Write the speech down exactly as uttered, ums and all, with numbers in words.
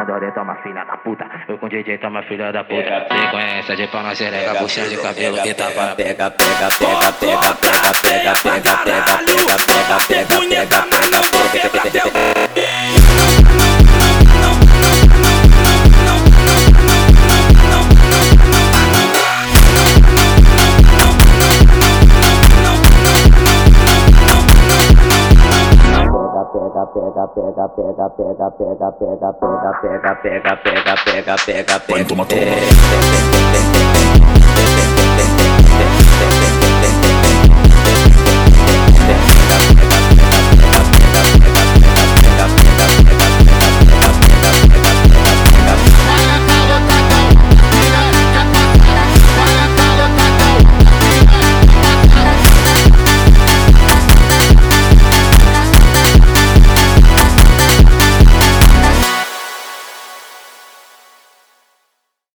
Dori toma filha da puta, eu com D J toma filha da puta. Sequência de pau na xereca, puxão de cabelo que tá para. Pega, pega, pega, pega, pega, pega, pega, pega, pega, pega, pega, punheta na não boqueta teu. Pega, pega, pega, pega, pega, pega, pega, pega, pega, pega, pega, pega, pega, pega, pega, Põe, toma, toma.